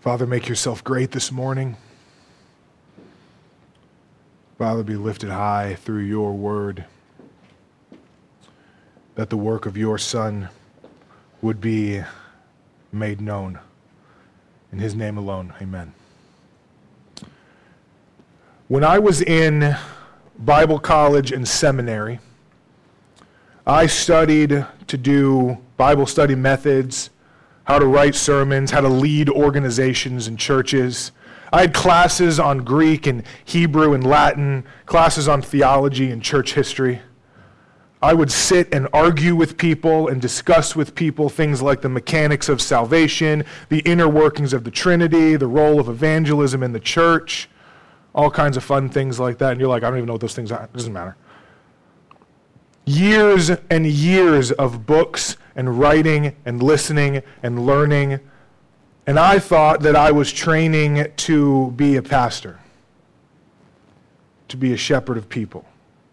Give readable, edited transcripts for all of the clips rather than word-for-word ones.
Father, make yourself great this morning. Father, be lifted high through your word, that the work of your Son would be made known. In his name alone, amen. When I was in Bible college and seminary, I studied to do Bible study methods, how to write sermons, how to lead organizations and churches. I had classes on Greek and Hebrew and Latin, classes on theology and church history. I would sit and argue with people and discuss with people things like the mechanics of salvation, the inner workings of the Trinity, the role of evangelism in the church, all kinds of fun things like that. And you're like, I don't even know what those things are. It doesn't matter. Years and years of books and writing and listening and learning. And I thought that I was training to be a pastor, to be a shepherd of people.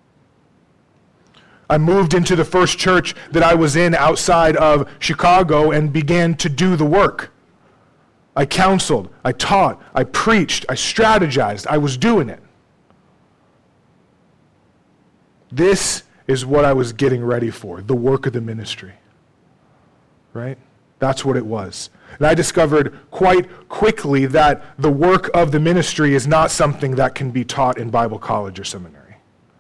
I moved into the first church that I was in outside of Chicago and began to do the work. I counseled, I taught, I preached, I strategized, I was doing it. This is what I was getting ready for, the work of the ministry. Right? That's what it was. And I discovered quite quickly that the work of the ministry is not something that can be taught in Bible college or seminary.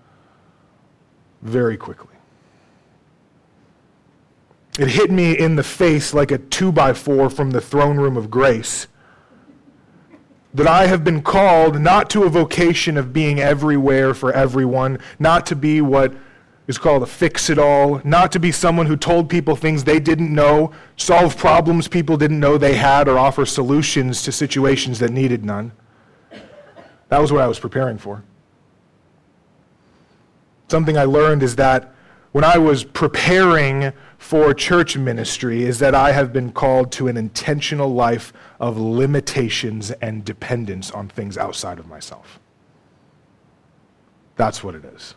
Very quickly. It hit me in the face like a 2x4 from the throne room of grace that I have been called not to a vocation of being everywhere for everyone, not to be what is called a fix-it-all, not to be someone who told people things they didn't know, solve problems people didn't know they had, or offer solutions to situations that needed none. That was what I was preparing for. Something I learned is that when I was preparing for church ministry is that I have been called to an intentional life of limitations and dependence on things outside of myself. That's what it is.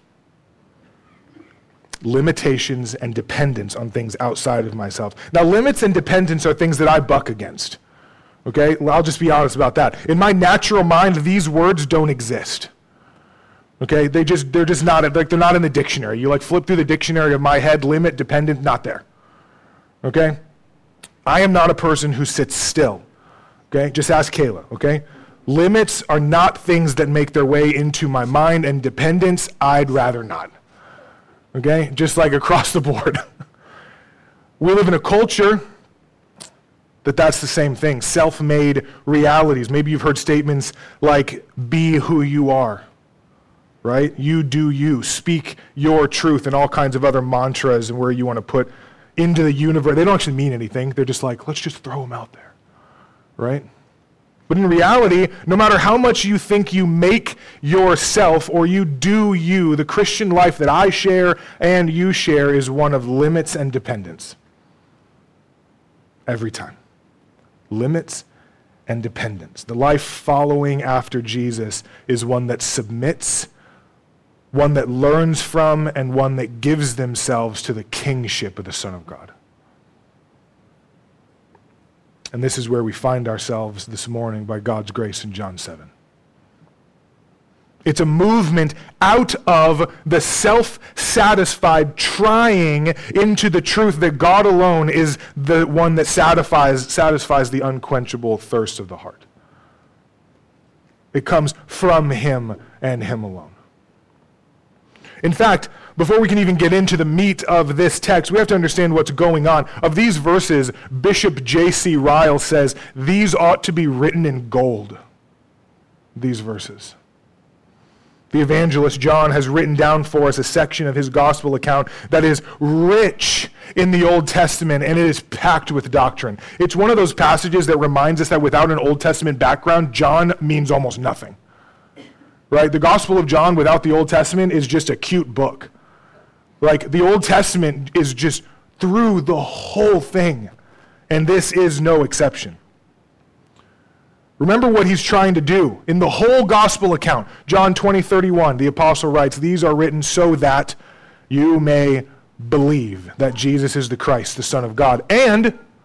Limitations and dependence on things outside of myself. Now, limits and dependence are things that I buck against. Okay? Well, I'll just be honest about that. In my natural mind, these words don't exist. Okay? They're just not, like, they're not in the dictionary. You flip through the dictionary of my head, limit, dependent, not there. Okay? I am not a person who sits still. Okay? Just ask Kayla, okay? Limits are not things that make their way into my mind, and dependence, I'd rather not. Okay? Just like across the board. We live in a culture that's the same thing, self-made realities. Maybe you've heard statements like, be who you are, right? You do you, speak your truth, and all kinds of other mantras and where you want to put into the universe. They don't actually mean anything. They're just like, let's just throw them out there, right? But in reality, no matter how much you think you make yourself or you do you, the Christian life that I share and you share is one of limits and dependence. Every time. Limits and dependence. The life following after Jesus is one that submits, one that learns from, and one that gives themselves to the kingship of the Son of God. And this is where we find ourselves this morning by God's grace in John 7. It's a movement out of the self-satisfied trying into the truth that God alone is the one that satisfies the unquenchable thirst of the heart. It comes from Him and Him alone. In fact, before we can even get into the meat of this text, we have to understand what's going on. Of these verses, Bishop J.C. Ryle says, these ought to be written in gold, these verses. The evangelist John has written down for us a section of his gospel account that is rich in the Old Testament, and it is packed with doctrine. It's one of those passages that reminds us that without an Old Testament background, John means almost nothing. Right? The Gospel of John without the Old Testament is just a cute book. Like, the Old Testament is just through the whole thing, and this is no exception. Remember what he's trying to do. In the whole gospel account, John 20:31, the apostle writes, these are written so that you may believe that Jesus is the Christ, the Son of God, and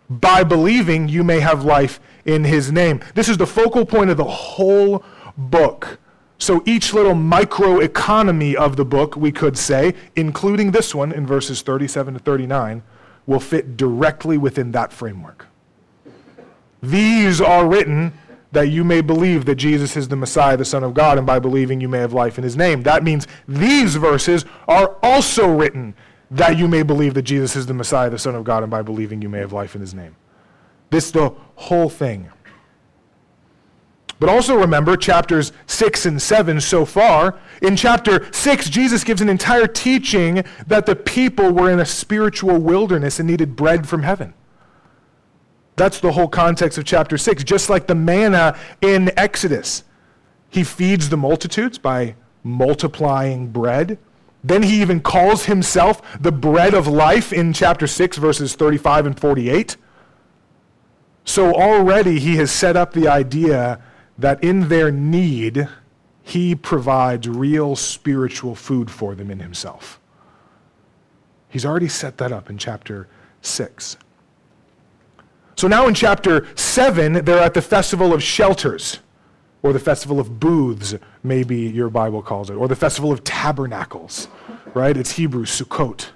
by believing you may have life in his name. This is the focal point of the whole book. So each little microeconomy of the book, we could say, including this one in verses 37 to 39, will fit directly within that framework. These are written that you may believe that Jesus is the Messiah, the Son of God, and by believing you may have life in his name. That means these verses are also written that you may believe that Jesus is the Messiah, the Son of God, and by believing you may have life in his name. This is the whole thing. But also remember chapters 6 and 7 so far. In chapter 6, Jesus gives an entire teaching that the people were in a spiritual wilderness and needed bread from heaven. That's the whole context of chapter 6. Just like the manna in Exodus, he feeds the multitudes by multiplying bread. Then he even calls himself the bread of life in chapter 6, verses 35 and 48. So already he has set up the idea that in their need, he provides real spiritual food for them in himself. He's already set that up in chapter 6. So now in chapter 7, they're at the Festival of Shelters, or the Festival of Booths, maybe your Bible calls it, or the Festival of Tabernacles, right? It's Hebrew, Sukkot.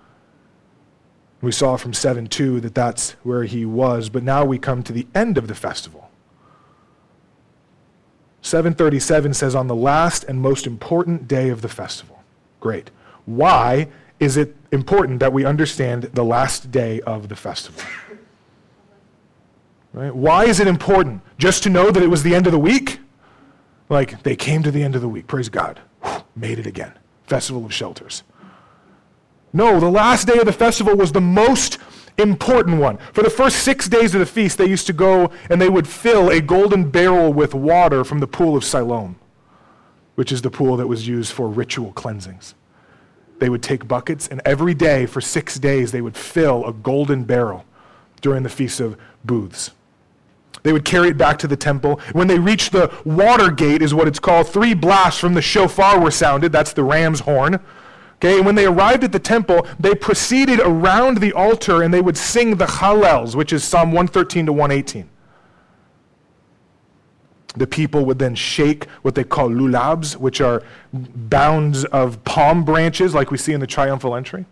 We saw from 7:2 that that's where he was, but now we come to the end of the festival. 7:37 says, on the last and most important day of the festival. Great. Why is it important that we understand the last day of the festival? Right? Why is it important? Just to know that it was the end of the week? Like, they came to the end of the week. Praise God. Made it again. Festival of Shelters. No, the last day of the festival was the most important one. For the first 6 days of the feast, they used to go and they would fill a golden barrel with water from the pool of Siloam, which is the pool that was used for ritual cleansings. They would take buckets, and every day for 6 days, they would fill a golden barrel during the Feast of Booths. They would carry it back to the temple. When they reached the water gate, is what it's called, 3 blasts from the shofar were sounded. That's the ram's horn. Okay, and when they arrived at the temple, they proceeded around the altar and they would sing the Hallels, which is Psalm 113 to 118. The people would then shake what they call lulabs, which are bounds of palm branches like we see in the triumphal entry.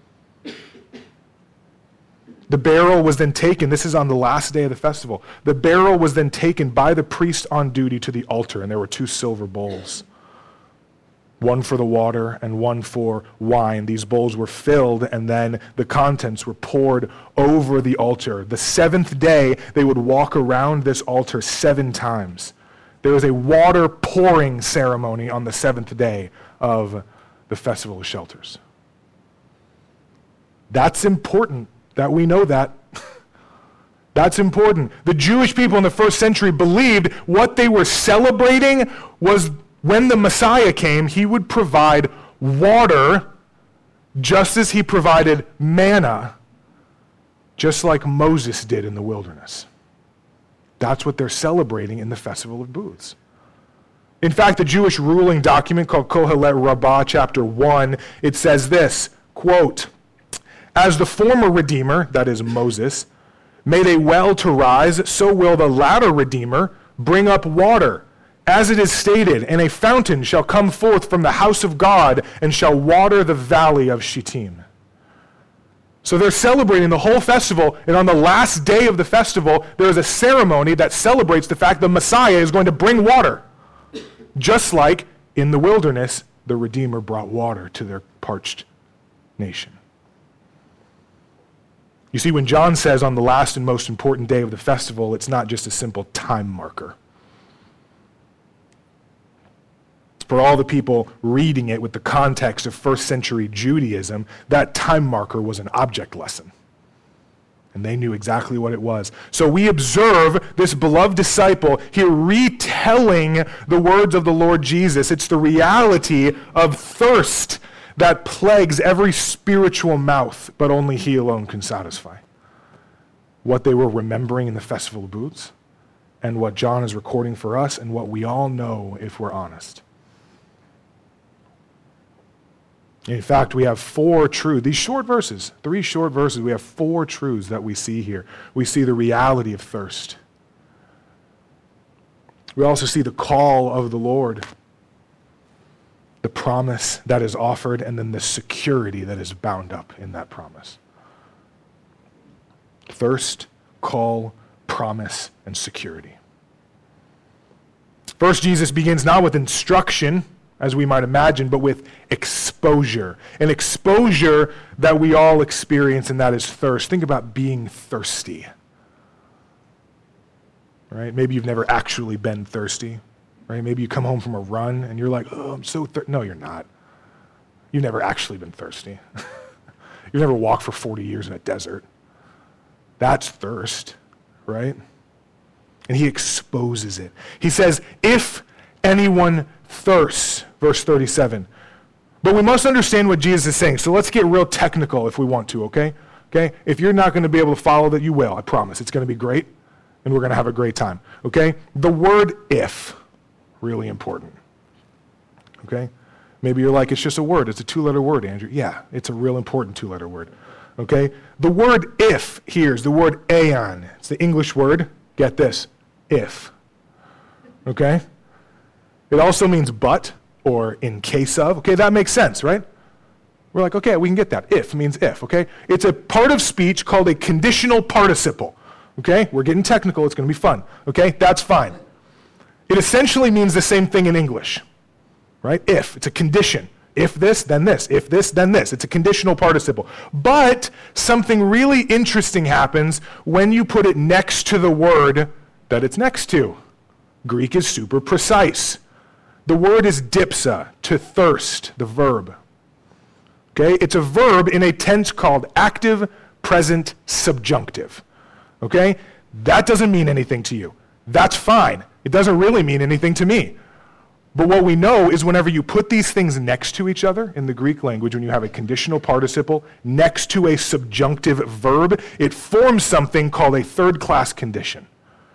The barrel was then taken, this is on the last day of the festival, the barrel was then taken by the priest on duty to the altar, and there were 2 silver bowls. One for the water and one for wine. These bowls were filled and then the contents were poured over the altar. The 7th day, they would walk around this altar 7 times. There was a water pouring ceremony on the 7th day of the Festival of Shelters. That's important that we know that. That's important. The Jewish people in the first century believed what they were celebrating was when the Messiah came, he would provide water just as he provided manna, just like Moses did in the wilderness. That's what they're celebrating in the Festival of Booths. In fact, the Jewish ruling document called Kohelet Rabbah, chapter 1, it says this, quote, as the former Redeemer, that is Moses, made a well to rise, so will the latter Redeemer bring up water. As it is stated, and a fountain shall come forth from the house of God and shall water the valley of Shittim. So they're celebrating the whole festival, and on the last day of the festival, there is a ceremony that celebrates the fact the Messiah is going to bring water. Just like in the wilderness, the Redeemer brought water to their parched nation. You see, when John says on the last and most important day of the festival, it's not just a simple time marker. For all the people reading it with the context of first century Judaism, that time marker was an object lesson. And they knew exactly what it was. So we observe this beloved disciple here retelling the words of the Lord Jesus. It's the reality of thirst that plagues every spiritual mouth, but only he alone can satisfy. What they were remembering in the Festival of Booths, and what John is recording for us, and what we all know if we're honest. In fact, we have four truths. These short verses, 3 short verses, we have 4 truths that we see here. We see the reality of thirst. We also see the call of the Lord, the promise that is offered, and then the security that is bound up in that promise. Thirst, call, promise, and security. First, Jesus begins not with instruction, as we might imagine, but with exposure. An exposure that we all experience, and that is thirst. Think about being thirsty. Right? Maybe you've never actually been thirsty. Right? Maybe you come home from a run and you're like, oh, I'm so thirsty. No, you're not. You've never actually been thirsty. You've never walked for 40 years in a desert. That's thirst, right? And he exposes it. He says, if anyone thirsts, verse 37. But we must understand what Jesus is saying. So let's get real technical if we want to, okay? Okay? If you're not going to be able to follow that, you will, I promise. It's going to be great, and we're going to have a great time, okay? The word if, really important, okay? Maybe you're like, it's just a word. It's a 2-letter word, Andrew. Yeah, it's a real important 2-letter word, okay? The word if here is the word aeon. It's the English word, get this, if, okay? It also means but or in case of. Okay, that makes sense, right? We're like, okay, we can get that. If means if, okay? It's a part of speech called a conditional participle, okay? We're getting technical. It's going to be fun, okay? That's fine. It essentially means the same thing in English, right? If. It's a condition. If this, then this. If this, then this. It's a conditional participle. But something really interesting happens when you put it next to the word that it's next to. Greek is super precise. The word is dipsa, to thirst, the verb. Okay? It's a verb in a tense called active, present, subjunctive. Okay? That doesn't mean anything to you. That's fine. It doesn't really mean anything to me. But what we know is whenever you put these things next to each other in the Greek language, when you have a conditional participle next to a subjunctive verb, it forms something called a third-class condition.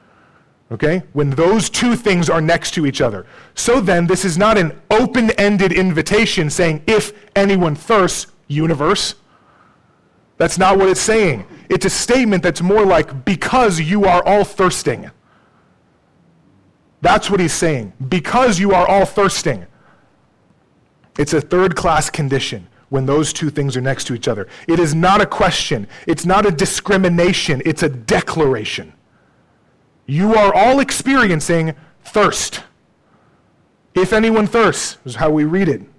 Okay? When those two things are next to each other. So then, this is not an open-ended invitation saying, if anyone thirsts, universe. That's not what it's saying. It's a statement that's more like, because you are all thirsting. That's what he's saying. Because you are all thirsting. It's a third-class condition when those two things are next to each other. It is not a question. It's not a discrimination. It's a declaration. You are all experiencing thirst. If anyone thirsts, is how we read it.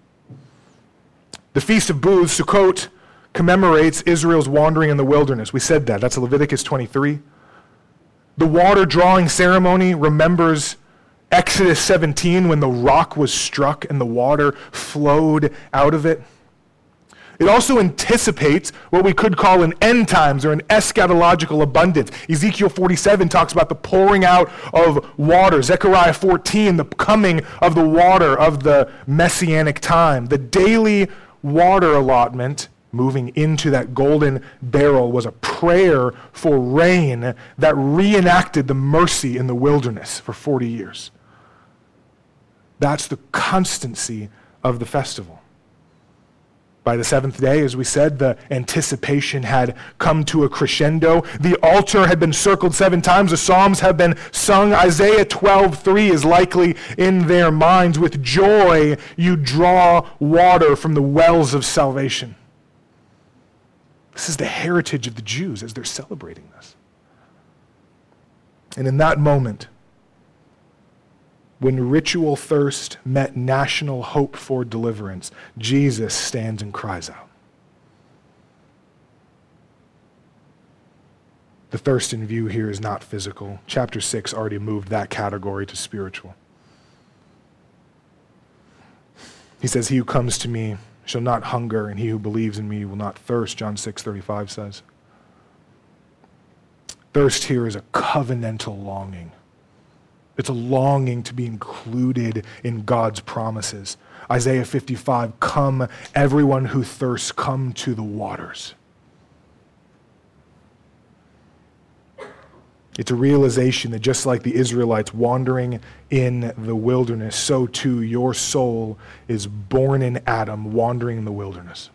The Feast of Booths, Sukkot, commemorates Israel's wandering in the wilderness. We said that. That's Leviticus 23. The water drawing ceremony remembers Exodus 17 when the rock was struck and the water flowed out of it. It also anticipates what we could call an end times or an eschatological abundance. Ezekiel 47 talks about the pouring out of water. Zechariah 14, the coming of the water of the messianic time. The daily water allotment moving into that golden barrel was a prayer for rain that reenacted the mercy in the wilderness for 40 years. That's the constancy of the festival. By the 7th day, as we said, the anticipation had come to a crescendo. The altar had been circled 7 times. The Psalms have been sung. Isaiah 12:3 is likely in their minds. With joy, you draw water from the wells of salvation. This is the heritage of the Jews as they're celebrating this. And in that moment, when ritual thirst met national hope for deliverance, Jesus stands and cries out. The thirst in view here is not physical. Chapter 6 already moved that category to spiritual. He says, he who comes to me shall not hunger, and he who believes in me will not thirst, John 6:35 says. Thirst here is a covenantal longing. It's a longing to be included in God's promises. Isaiah 55, come, everyone who thirsts, come to the waters. It's a realization that just like the Israelites wandering in the wilderness, so too your soul is born in Adam, wandering in the wilderness.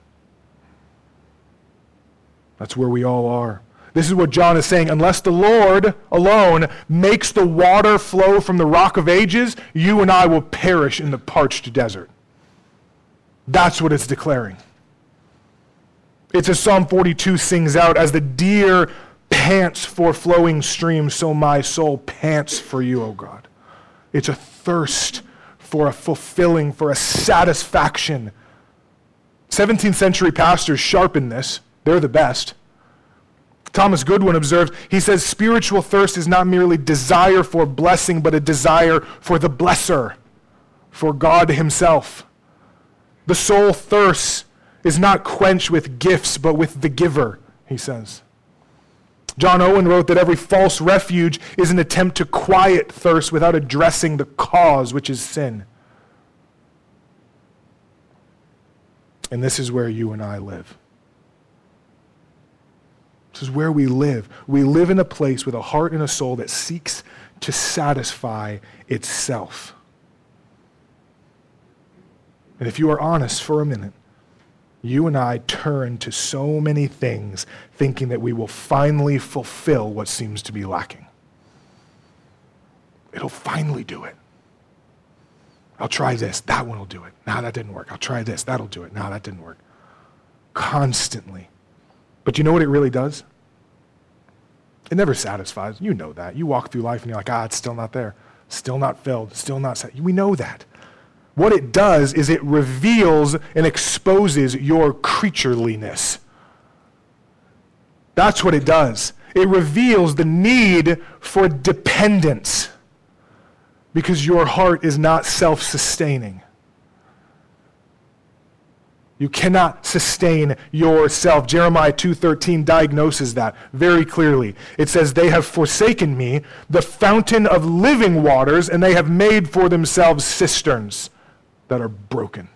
That's where we all are. This is what John is saying. Unless the Lord alone makes the water flow from the rock of ages, you and I will perish in the parched desert. That's what it's declaring. It's as Psalm 42 sings out, as the deer pants for flowing streams, so my soul pants for you, O God. It's a thirst for a fulfilling, for a satisfaction. 17th century pastors sharpen this. They're the best. Thomas Goodwin observed, he says, spiritual thirst is not merely desire for blessing, but a desire for the blesser, for God himself. The soul thirsts is not quenched with gifts, but with the giver, he says. John Owen wrote that every false refuge is an attempt to quiet thirst without addressing the cause, which is sin. And this is where you and I live. This is where we live. We live in a place with a heart and a soul that seeks to satisfy itself. And if you are honest for a minute, you and I turn to so many things thinking that we will finally fulfill what seems to be lacking. It'll finally do it. I'll try this, that one will do it. No, that didn't work. I'll try this, that'll do it. No, that didn't work. Constantly. But you know what it really does? It never satisfies. You know that. You walk through life and you're like, it's still not there. Still not filled. Still not satisfied. We know that. What it does is it reveals and exposes your creatureliness. That's what it does. It reveals the need for dependence because your heart is not self-sustaining. You cannot sustain yourself. Jeremiah 2:13 diagnoses that very clearly. It says, they have forsaken me, the fountain of living waters, and they have made for themselves cisterns that are broken.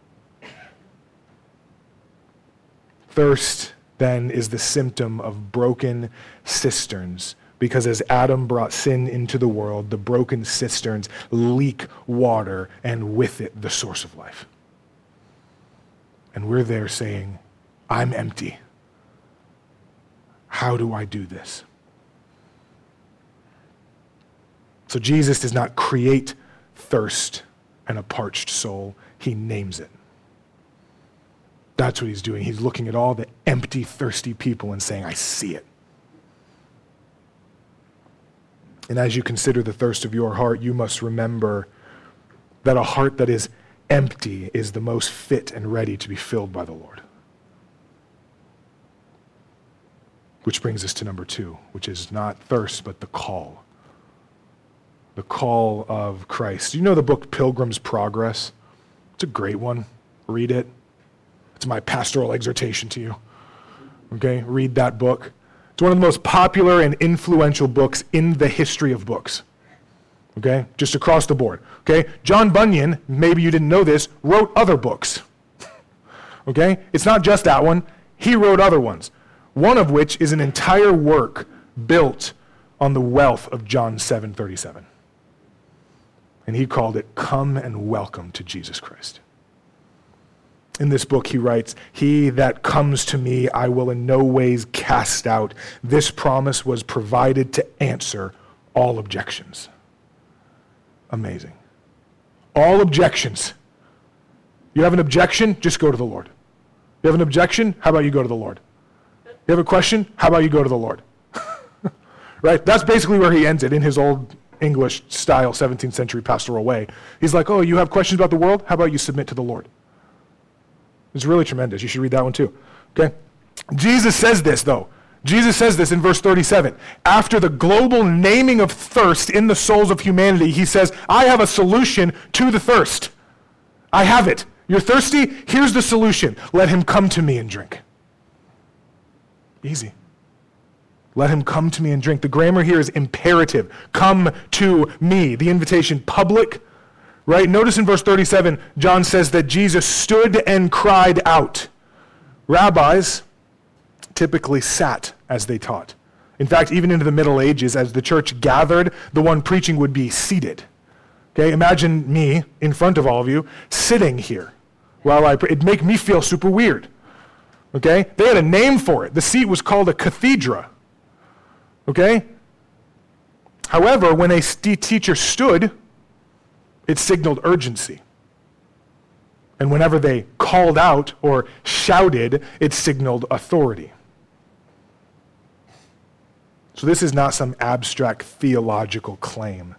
Thirst, then, is the symptom of broken cisterns, because as Adam brought sin into the world, the broken cisterns leak water, and with it, the source of life. And we're there saying, I'm empty. How do I do this? So Jesus does not create thirst and a parched soul. He names it. That's what he's doing. He's looking at all the empty, thirsty people and saying, I see it. And as you consider the thirst of your heart, you must remember that a heart that is empty is the most fit and ready to be filled by the Lord. Which brings us to number 2, which is not thirst, but the call. The call of Christ. Do you know the book Pilgrim's Progress? It's a great one. Read it. It's my pastoral exhortation to you. Okay, read that book. It's one of the most popular and influential books in the history of books. Okay, just across the board. Okay, John Bunyan, maybe you didn't know this, wrote other books. Okay, it's not just that one. He wrote other ones, one of which is an entire work built on the wealth of John 7:37. And he called it, Come and Welcome to Jesus Christ. In this book, he writes, He that comes to me, I will in no ways cast out. This promise was provided to answer all objections. Amazing. All objections. You have an objection? Just go to the Lord. You have an objection? How about you go to the Lord? You have a question? How about you go to the Lord? Right? That's basically where he ends it in his old English style 17th century pastoral way. He's like, oh, you have questions about the world? How about you submit to the Lord? It's really tremendous. You should read that one too. Okay? Jesus says this, though. Jesus says this in verse 37. After the global naming of thirst in the souls of humanity, he says, I have a solution to the thirst. I have it. You're thirsty? Here's the solution. Let him come to me and drink. Easy. Let him come to me and drink. The grammar here is imperative. Come to me. The invitation, public, right? Notice in verse 37, John says that Jesus stood and cried out. Rabbis typically sat as they taught. In fact, even into the Middle Ages, as the church gathered, the one preaching would be seated. Okay, imagine me in front of all of you sitting here while I pray. It'd make me feel super weird. Okay, they had a name for it. The seat was called a cathedra. Okay? However, when a teacher stood, it signaled urgency. And whenever they called out or shouted, it signaled authority. So this is not some abstract theological claim.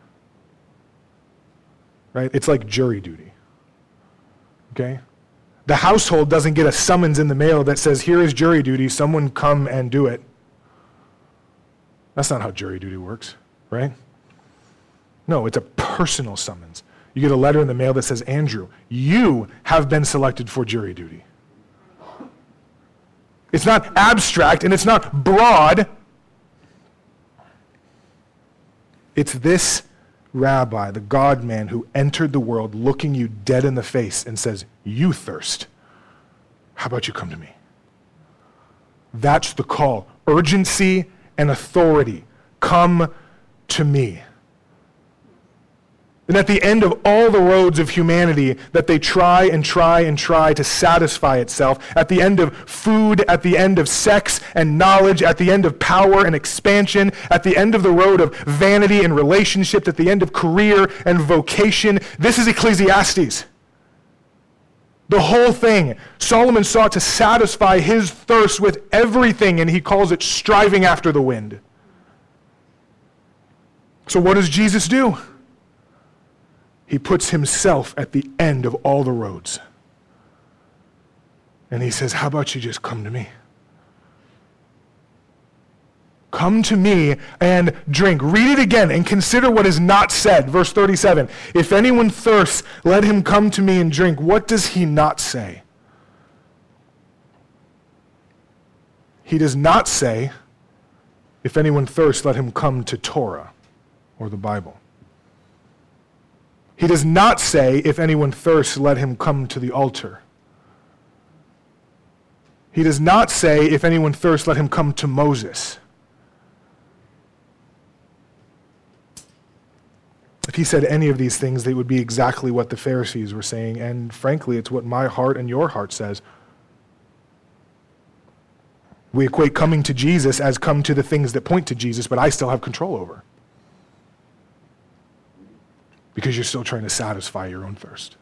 Right? It's like jury duty. Okay? The household doesn't get a summons in the mail that says, here is jury duty, someone come and do it. That's not how jury duty works, right? No, it's a personal summons. You get a letter in the mail that says, Andrew, you have been selected for jury duty. It's not abstract and it's not broad. It's this rabbi, the God-man, who entered the world looking you dead in the face and says, you thirst. How about you come to me? That's the call. Urgency and authority. Come to me. And at the end of all the roads of humanity that they try and try and try to satisfy itself, at the end of food, at the end of sex and knowledge, at the end of power and expansion, at the end of the road of vanity and relationship, at the end of career and vocation, this is Ecclesiastes. The whole thing. Solomon sought to satisfy his thirst with everything, and he calls it striving after the wind. So what does Jesus do? He puts himself at the end of all the roads. And he says, how about you just come to me? Come to me and drink. Read it again and consider what is not said. Verse 37, if anyone thirsts, let him come to me and drink. What does he not say? He does not say, if anyone thirsts, let him come to Torah or the Bible. He does not say, if anyone thirsts, let him come to the altar. He does not say, if anyone thirsts, let him come to Moses. If he said any of these things, they would be exactly what the Pharisees were saying, and frankly, it's what my heart and your heart says. We equate coming to Jesus as come to the things that point to Jesus, but I still have control over. Because you're still trying to satisfy your own thirst.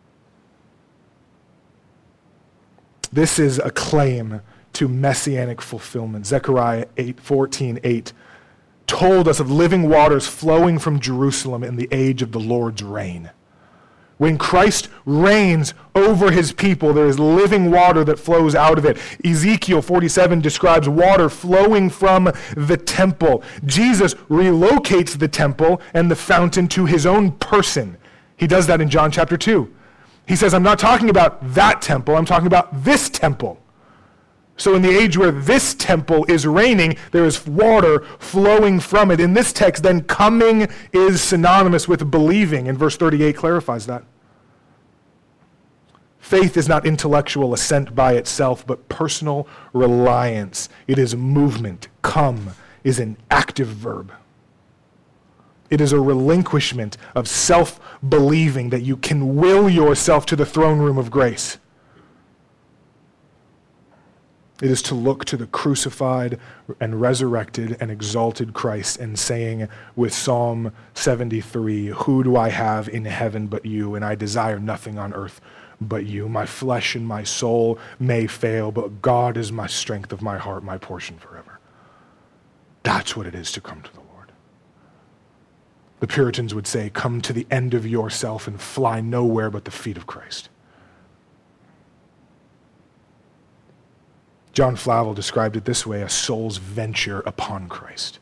This is a claim to messianic fulfillment. Zechariah 14:8 told us of living waters flowing from Jerusalem in the age of the Lord's reign. When Christ reigns over his people, there is living water that flows out of it. Ezekiel 47 describes water flowing from the temple. Jesus relocates the temple and the fountain to his own person. He does that in John chapter 2. He says, I'm not talking about that temple, I'm talking about this temple. So in the age where this temple is reigning, there is water flowing from it. In this text, then, coming is synonymous with believing, and verse 38 clarifies that. Faith is not intellectual assent by itself, but personal reliance. It is movement. Come is an active verb. It is a relinquishment of self-believing that you can will yourself to the throne room of grace. It is to look to the crucified and resurrected and exalted Christ and saying with Psalm 73, who do I have in heaven but you? And I desire nothing on earth but you. My flesh and my soul may fail, but God is my strength of my heart, my portion forever. That's what it is to come to the Lord. The Puritans would say, come to the end of yourself and fly nowhere but the feet of Christ. John Flavel described it this way, a soul's venture upon Christ.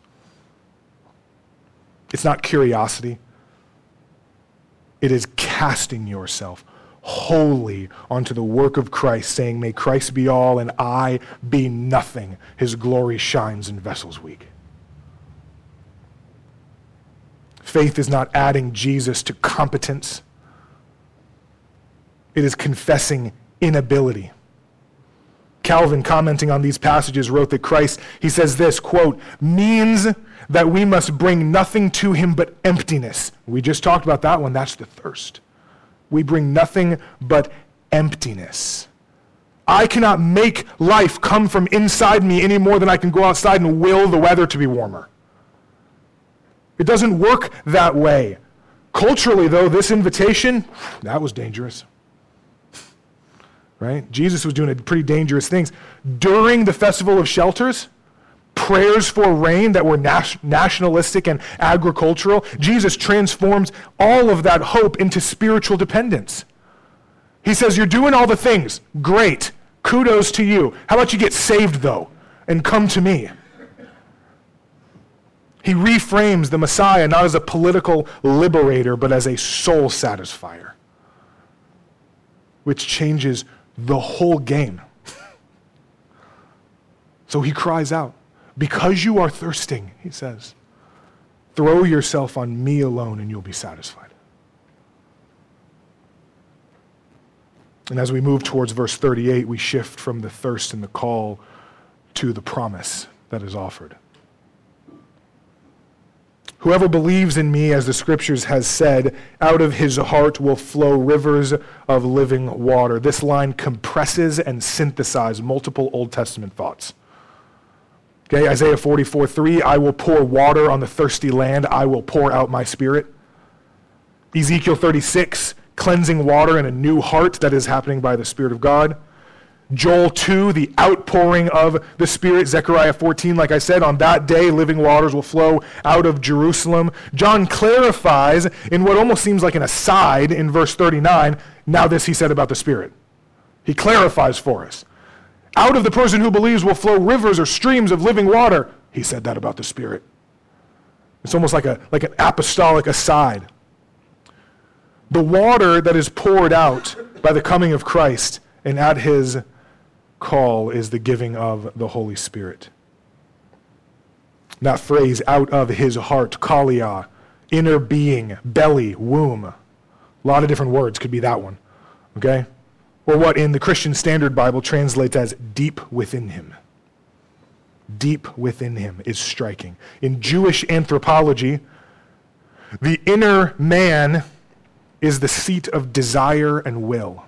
It's not curiosity. It is casting yourself wholly onto the work of Christ, saying, may Christ be all and I be nothing. His glory shines in vessels weak. Faith is not adding Jesus to competence. It is confessing inability. Calvin, commenting on these passages, wrote that Christ, he says this, quote, means that we must bring nothing to him but emptiness. We just talked about that one. That's the thirst. We bring nothing but emptiness. I cannot make life come from inside me any more than I can go outside and will the weather to be warmer. It doesn't work that way. Culturally, though, this invitation, that was dangerous. Right? Jesus was doing pretty dangerous things. During the Festival of Shelters, prayers for rain that were nationalistic and agricultural, Jesus transforms all of that hope into spiritual dependence. He says, you're doing all the things. Great. Kudos to you. How about you get saved, though, and come to me? He reframes the Messiah not as a political liberator, but as a soul satisfier, which changes the whole game. So he cries out, because you are thirsting, he says, throw yourself on me alone and you'll be satisfied. And as we move towards verse 38, we shift from the thirst and the call to the promise that is offered. Whoever believes in me, as the scriptures has said, out of his heart will flow rivers of living water. This line compresses and synthesizes multiple Old Testament thoughts. Okay, Isaiah 44:3, I will pour water on the thirsty land. I will pour out my spirit. Ezekiel 36, cleansing water and a new heart that is happening by the Spirit of God. Joel 2, the outpouring of the Spirit. Zechariah 14, like I said, on that day living waters will flow out of Jerusalem. John clarifies in what almost seems like an aside in verse 39, now this he said about the Spirit. He clarifies for us. Out of the person who believes will flow rivers or streams of living water. He said that about the Spirit. It's almost like an apostolic aside. The water that is poured out by the coming of Christ and at his call is the giving of the Holy Spirit. That phrase, out of his heart, kalia, inner being, belly, womb. A lot of different words could be that one, okay? Or what in the Christian Standard Bible translates as deep within him. Deep within him is striking. In Jewish anthropology, the inner man is the seat of desire and will.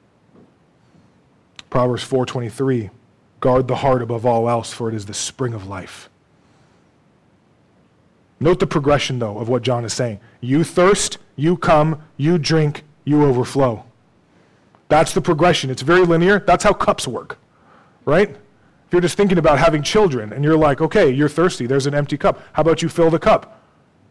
Proverbs 4:23, guard the heart above all else, for it is the spring of life. Note the progression, though, of what John is saying. You thirst, you come, you drink, you overflow. That's the progression. It's very linear. That's how cups work, right? If you're just thinking about having children and you're like, okay, you're thirsty, there's an empty cup. How about you fill the cup?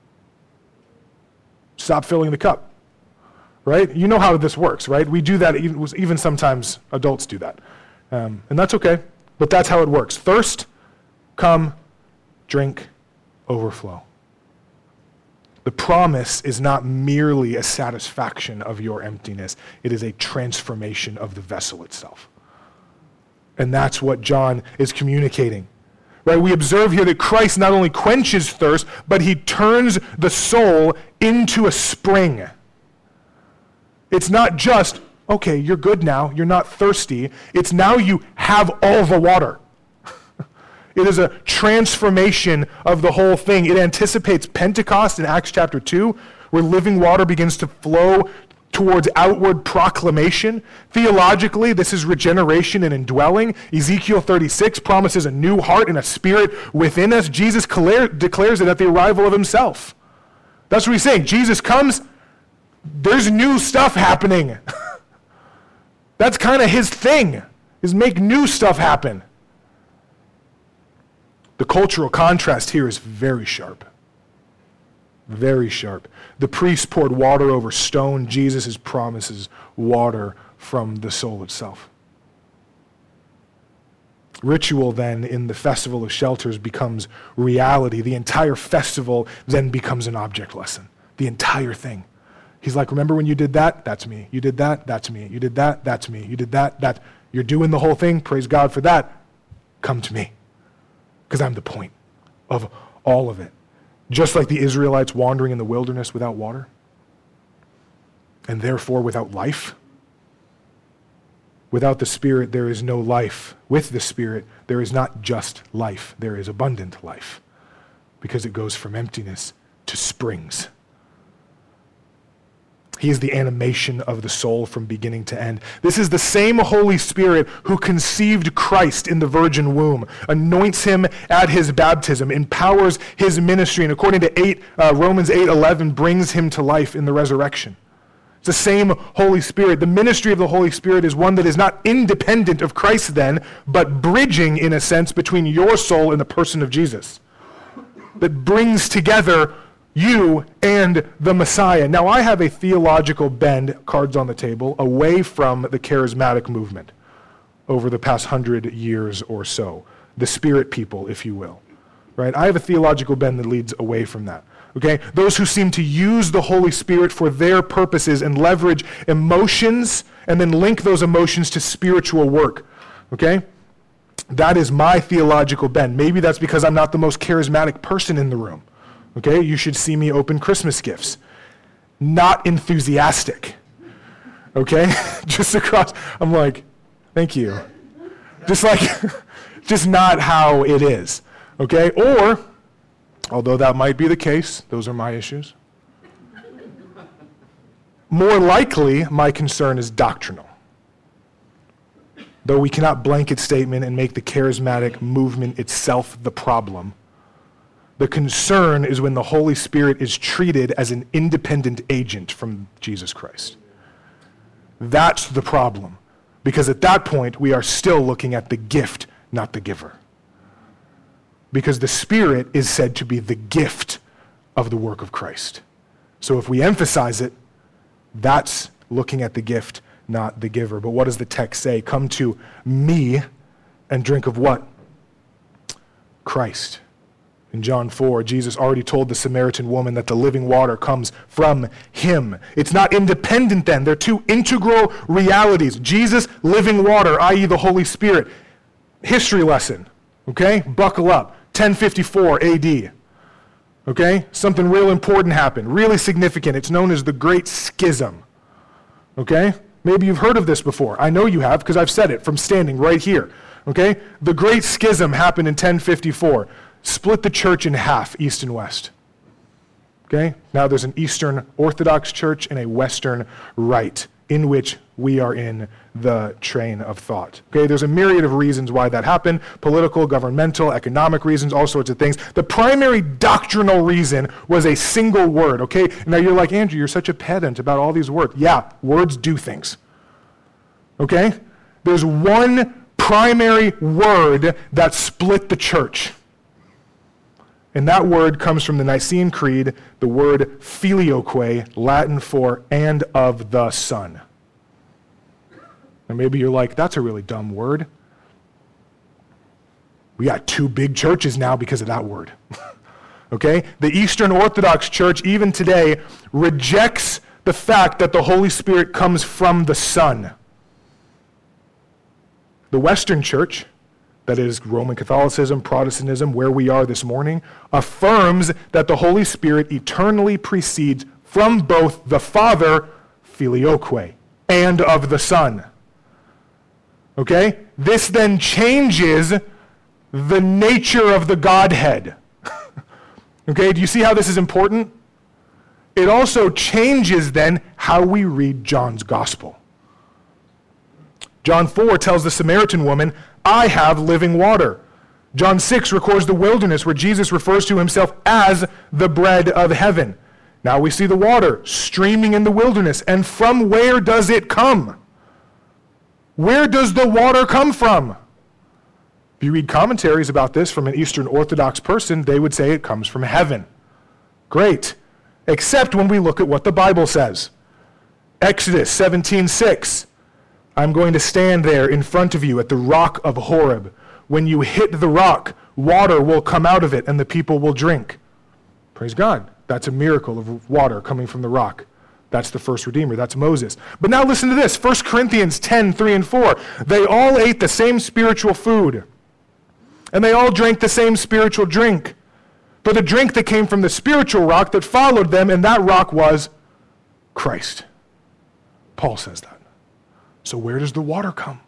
Stop filling the cup. Right? You know how this works, right? We do that, even sometimes adults do that. And that's okay, but that's how it works. Thirst, come, drink, overflow. The promise is not merely a satisfaction of your emptiness. It is a transformation of the vessel itself. And that's what John is communicating. Right? We observe here that Christ not only quenches thirst, but he turns the soul into a spring. It's not just, okay, you're good now, you're not thirsty. It's now you have all the water. It is a transformation of the whole thing. It anticipates Pentecost in Acts chapter 2, where living water begins to flow towards outward proclamation. Theologically, this is regeneration and indwelling. Ezekiel 36 promises a new heart and a spirit within us. Jesus declares it at the arrival of himself. That's what he's saying. Jesus comes, there's new stuff happening. That's kind of his thing, is make new stuff happen. The cultural contrast here is very sharp. Very sharp. The priest poured water over stone. Jesus promises water from the soul itself. Ritual then in the Festival of Shelters becomes reality. The entire festival then becomes an object lesson. The entire thing. He's like, remember when you did that? That's me. You did that? That's me. You did that? That's me. You did that? You're doing the whole thing. Praise God for that. Come to me. Because I'm the point of all of it. Just like the Israelites wandering in the wilderness without water, and therefore without life. Without the Spirit, there is no life. With the Spirit, there is not just life, there is abundant life, because it goes from emptiness to springs. He is the animation of the soul from beginning to end. This is the same Holy Spirit who conceived Christ in the virgin womb, anoints him at his baptism, empowers his ministry, and according to Romans 8:11, brings him to life in the resurrection. It's the same Holy Spirit. The ministry of the Holy Spirit is one that is not independent of Christ then, but bridging, in a sense, between your soul and the person of Jesus. That brings together you and the Messiah. Now, I have a theological bend, cards on the table, away from the charismatic movement over the past 100 years or so. The Spirit people, if you will. Right? I have a theological bend that leads away from that. Okay? Those who seem to use the Holy Spirit for their purposes and leverage emotions and then link those emotions to spiritual work. Okay? That is my theological bend. Maybe that's because I'm not the most charismatic person in the room. Okay, you should see me open Christmas gifts. Not enthusiastic. Okay, just across, I'm like, thank you. Just not how it is. Okay, or, although that might be the case, those are my issues. More likely, my concern is doctrinal. Though we cannot blanket statement and make the charismatic movement itself the problem, the concern is when the Holy Spirit is treated as an independent agent from Jesus Christ. That's the problem. Because at that point, we are still looking at the gift, not the giver. Because the Spirit is said to be the gift of the work of Christ. So if we emphasize it, that's looking at the gift, not the giver. But what does the text say? Come to me and drink of what? Christ. In John 4, Jesus already told the Samaritan woman that the living water comes from him. It's not independent then. They're two integral realities. Jesus, living water, i.e. the Holy Spirit. History lesson, okay? Buckle up. 1054 AD. Okay? Something real important happened, really significant. It's known as the Great Schism. Okay? Maybe you've heard of this before. I know you have because I've said it from standing right here. Okay? The Great Schism happened in 1054. Split the church in half, east and west. Okay? Now there's an Eastern Orthodox church and a Western Rite, in which we are in the train of thought. Okay? There's a myriad of reasons why that happened: political, governmental, economic reasons, all sorts of things. The primary doctrinal reason was a single word. Okay? Now you're like, Andrew, you're such a pedant about all these words. Yeah, words do things. Okay? There's one primary word that split the church. And that word comes from the Nicene Creed, the word filioque, Latin for "and of the Son." And maybe you're like, that's a really dumb word. We got two big churches now because of that word. Okay? The Eastern Orthodox Church, even today, rejects the fact that the Holy Spirit comes from the Son. The Western Church, that is Roman Catholicism, Protestantism, where we are this morning, affirms that the Holy Spirit eternally proceeds from both the Father, filioque, and of the Son. Okay? This then changes the nature of the Godhead. Okay? Do you see how this is important? It also changes then how we read John's Gospel. John 4 tells the Samaritan woman, I have living water. John 6 records the wilderness where Jesus refers to himself as the bread of heaven. Now we see the water streaming in the wilderness. And from where does it come? Where does the water come from? If you read commentaries about this from an Eastern Orthodox person, they would say it comes from heaven. Great. Except when we look at what the Bible says. Exodus 17:6. I'm going to stand there in front of you at the rock of Horeb. When you hit the rock, water will come out of it and the people will drink. Praise God. That's a miracle of water coming from the rock. That's the first Redeemer. That's Moses. But now listen to this. 1 Corinthians 10:3 and 4. They all ate the same spiritual food. And they all drank the same spiritual drink. For the drink that came from the spiritual rock that followed them, and that rock was Christ. Paul says that. So where does the water come?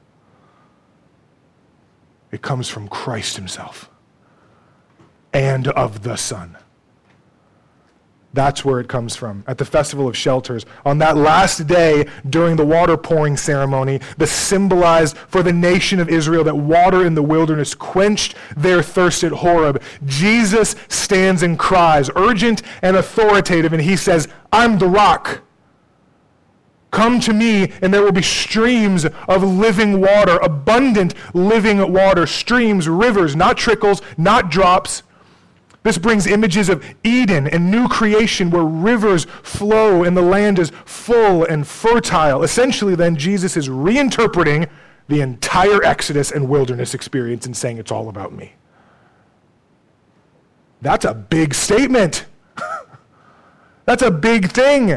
It comes from Christ himself and of the Son. That's where it comes from. At the Festival of Shelters, on that last day during the water pouring ceremony, that symbolized for the nation of Israel that water in the wilderness quenched their thirst at Horeb, Jesus stands and cries, urgent and authoritative, and he says, I'm the rock. Come to me, and there will be streams of living water, abundant living water, streams, rivers, not trickles, not drops. This brings images of Eden and new creation where rivers flow and the land is full and fertile. Essentially, then, Jesus is reinterpreting the entire Exodus and wilderness experience and saying it's all about me. That's a big statement. That's a big thing.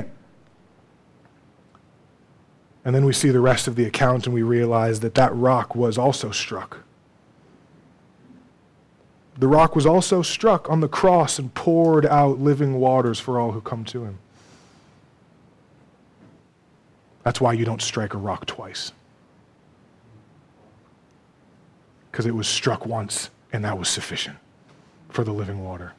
And then we see the rest of the account and we realize that that rock was also struck. The rock was also struck on the cross and poured out living waters for all who come to him. That's why you don't strike a rock twice. Because it was struck once, and that was sufficient for the living water.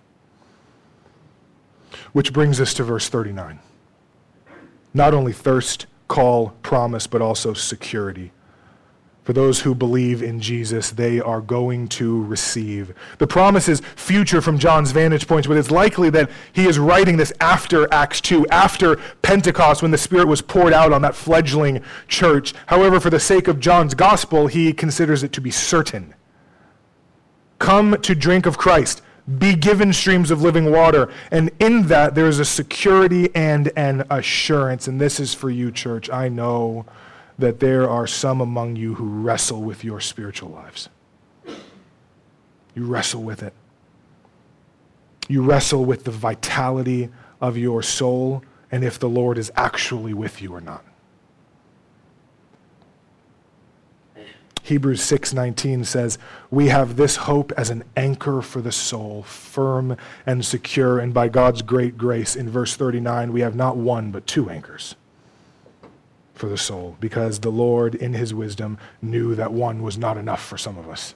Which brings us to verse 39. Not only thirst, call, promise, but also security. For those who believe in Jesus, they are going to receive. The promise is future from John's vantage point, but it's likely that he is writing this after Acts 2, after Pentecost, when the Spirit was poured out on that fledgling church. However, for the sake of John's gospel, he considers it to be certain. Come to drink of Christ. Be given streams of living water. And in that, there is a security and an assurance. And this is for you, church. I know that there are some among you who wrestle with your spiritual lives. You wrestle with it. You wrestle with the vitality of your soul and if the Lord is actually with you or not. Hebrews 6:19 says, we have this hope as an anchor for the soul, firm and secure, and by God's great grace, in verse 39, we have not one but two anchors for the soul, because the Lord, in his wisdom, knew that one was not enough for some of us.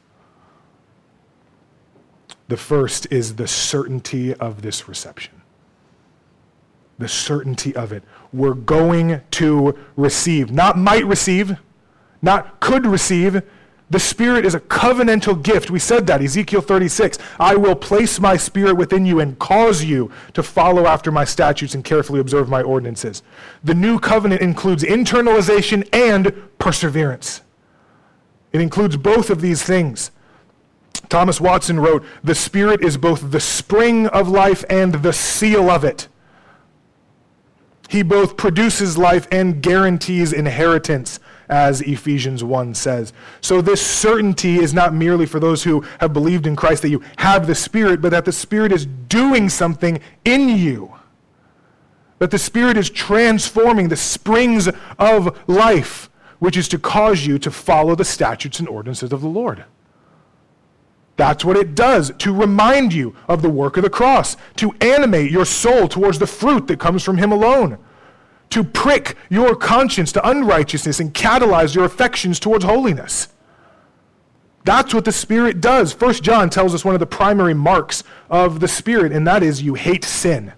The first is the certainty of this reception. The certainty of it. We're going to receive, not might receive, not could receive. The Spirit is a covenantal gift. We said that, Ezekiel 36. I will place my Spirit within you and cause you to follow after my statutes and carefully observe my ordinances. The new covenant includes internalization and perseverance. It includes both of these things. Thomas Watson wrote, the Spirit is both the spring of life and the seal of it. He both produces life and guarantees inheritance, as Ephesians 1 says. So this certainty is not merely for those who have believed in Christ that you have the Spirit, but that the Spirit is doing something in you. That the Spirit is transforming the springs of life, which is to cause you to follow the statutes and ordinances of the Lord. That's what it does, to remind you of the work of the cross, to animate your soul towards the fruit that comes from him alone, to prick your conscience to unrighteousness and catalyze your affections towards holiness. That's what the Spirit does. 1 John tells us one of the primary marks of the Spirit, and that is you hate sin.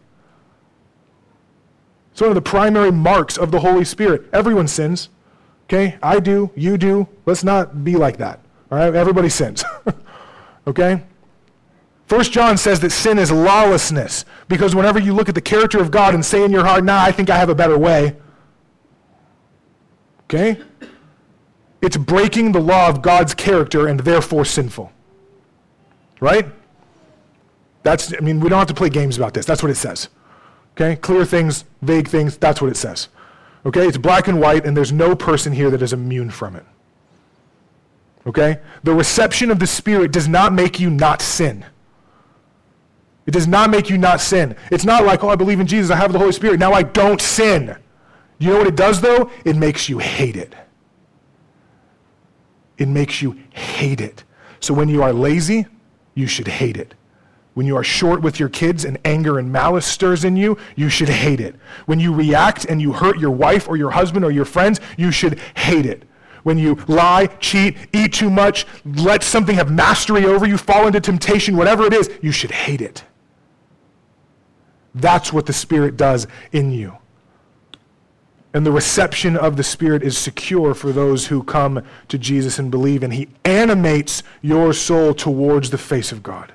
It's one of the primary marks of the Holy Spirit. Everyone sins. Okay? I do, you do. Let's not be like that. All right? Everybody sins. Okay? 1 John says that sin is lawlessness, because whenever you look at the character of God and say in your heart, I think I have a better way. Okay? It's breaking the law of God's character and therefore sinful. Right? We don't have to play games about this. That's what it says. Okay? Clear things, vague things, that's what it says. Okay? It's black and white, and there's no person here that is immune from it. Okay? The reception of the Spirit does not make you not sin. It does not make you not sin. It's not like, I believe in Jesus, I have the Holy Spirit, now I don't sin. You know what it does, though? It makes you hate it. It makes you hate it. So when you are lazy, you should hate it. When you are short with your kids and anger and malice stirs in you, you should hate it. When you react and you hurt your wife or your husband or your friends, you should hate it. When you lie, cheat, eat too much, let something have mastery over you, fall into temptation, whatever it is, you should hate it. That's what the Spirit does in you. And the reception of the Spirit is secure for those who come to Jesus and believe, and he animates your soul towards the face of God.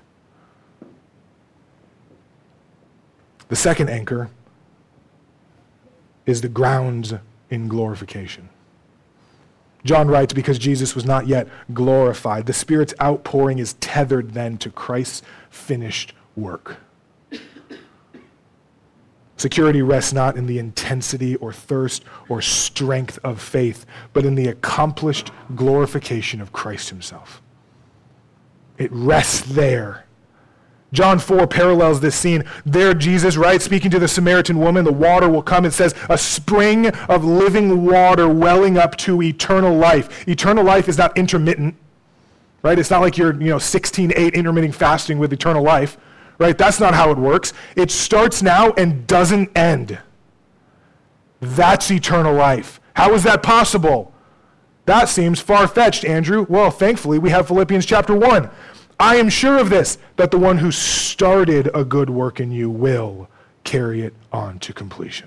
The second anchor is the grounds in glorification. John writes, because Jesus was not yet glorified, the Spirit's outpouring is tethered then to Christ's finished work. Security rests not in the intensity or thirst or strength of faith, but in the accomplished glorification of Christ himself. It rests there. John 4 parallels this scene. There Jesus, right, speaking to the Samaritan woman, the water will come. It says, a spring of living water welling up to eternal life. Eternal life is not intermittent, right? It's not like you're, 16/8 intermittent fasting with eternal life, right? That's not how it works. It starts now and doesn't end. That's eternal life. How is that possible? That seems far-fetched, Andrew. Well, thankfully, we have Philippians chapter 1. I am sure of this, that the one who started a good work in you will carry it on to completion.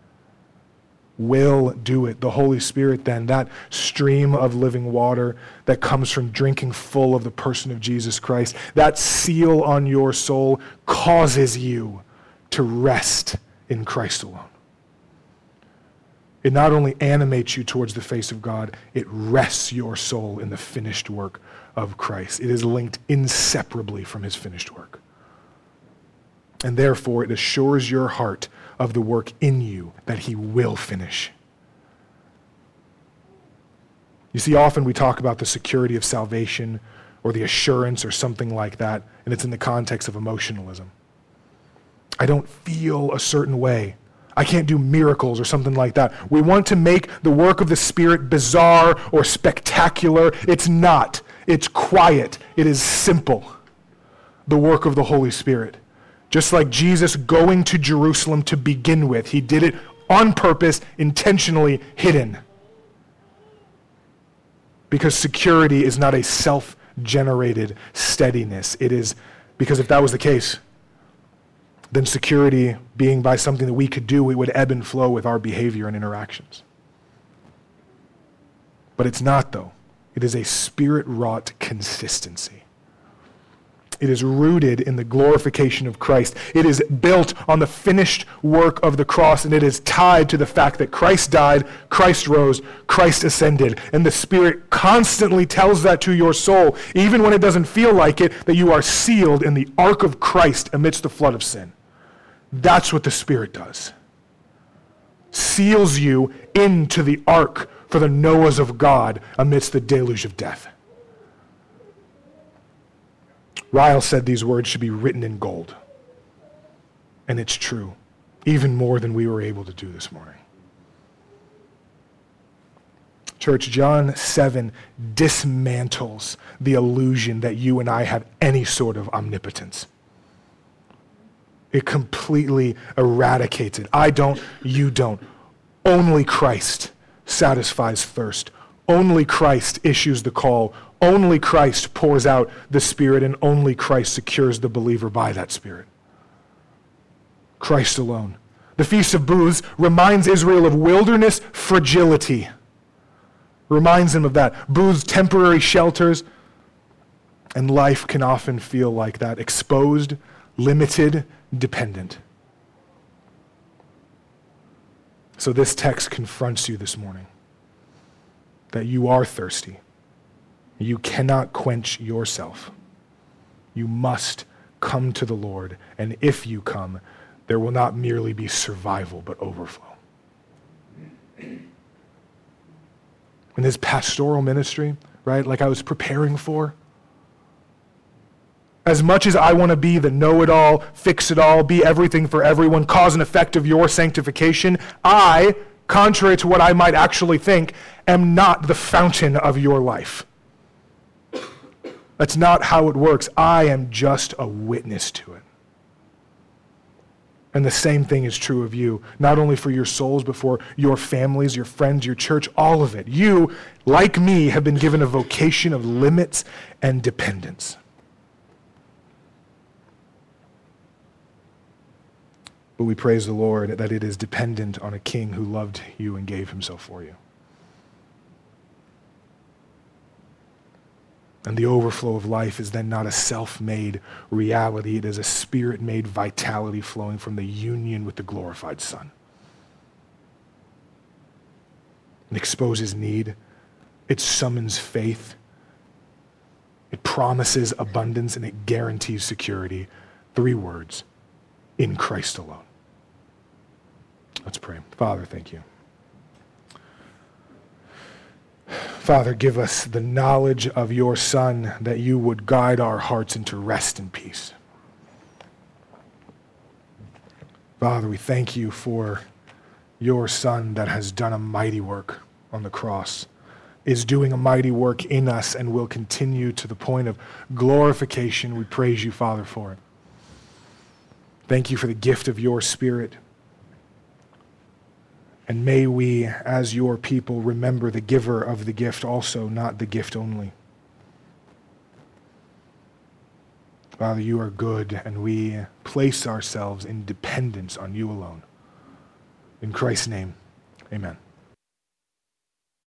Will do it. The Holy Spirit then, that stream of living water that comes from drinking full of the person of Jesus Christ, that seal on your soul causes you to rest in Christ alone. It not only animates you towards the face of God, it rests your soul in the finished work of Christ. It is linked inseparably from his finished work. And therefore, it assures your heart of the work in you that he will finish. You see, often we talk about the security of salvation or the assurance or something like that, and it's in the context of emotionalism. I don't feel a certain way. I can't do miracles or something like that. We want to make the work of the Spirit bizarre or spectacular. It's not. It's quiet. It is simple. The work of the Holy Spirit. Just like Jesus going to Jerusalem to begin with, he did it on purpose, intentionally hidden. Because security is not a self-generated steadiness. It is, because if that was the case, then security being by something that we could do, it would ebb and flow with our behavior and interactions. But it's not, though. It is a Spirit-wrought consistency. It is rooted in the glorification of Christ. It is built on the finished work of the cross, and it is tied to the fact that Christ died, Christ rose, Christ ascended. And the Spirit constantly tells that to your soul, even when it doesn't feel like it, that you are sealed in the ark of Christ amidst the flood of sin. That's what the Spirit does. Seals you into the ark for the Noahs of God amidst the deluge of death. Ryle said these words should be written in gold. And it's true, even more than we were able to do this morning. Church, John 7 dismantles the illusion that you and I have any sort of omnipotence. It completely eradicates it. I don't, you don't. Only Christ satisfies thirst. Only Christ issues the call. Only Christ pours out the Spirit, and only Christ secures the believer by that Spirit. Christ alone. The Feast of Booths reminds Israel of wilderness fragility. Reminds them of that. Booths, temporary shelters, and life can often feel like that. Exposed, limited, dependent. So this text confronts you this morning that you are thirsty. You cannot quench yourself. You must come to the Lord, and if you come, there will not merely be survival, but overflow. In this pastoral ministry, right, like I was preparing for, as much as I want to be the know-it-all, fix-it-all, be everything for everyone, cause and effect of your sanctification, I, contrary to what I might actually think, am not the fountain of your life. That's not how it works. I am just a witness to it. And the same thing is true of you, not only for your souls, but for your families, your friends, your church, all of it. You, like me, have been given a vocation of limits and dependence. But we praise the Lord that it is dependent on a king who loved you and gave himself for you. And the overflow of life is then not a self-made reality. It is a spirit-made vitality flowing from the union with the glorified Son. It exposes need. It summons faith. It promises abundance, and it guarantees security. 3 words: in Christ alone. Let's pray. Father, thank you. Father, give us the knowledge of your Son, that you would guide our hearts into rest and peace. Father, we thank you for your Son that has done a mighty work on the cross, is doing a mighty work in us, and will continue to the point of glorification. We praise you, Father, for it. Thank you for the gift of your Spirit. And may we, as your people, remember the giver of the gift also, not the gift only. Father, you are good, and we place ourselves in dependence on you alone. In Christ's name, amen.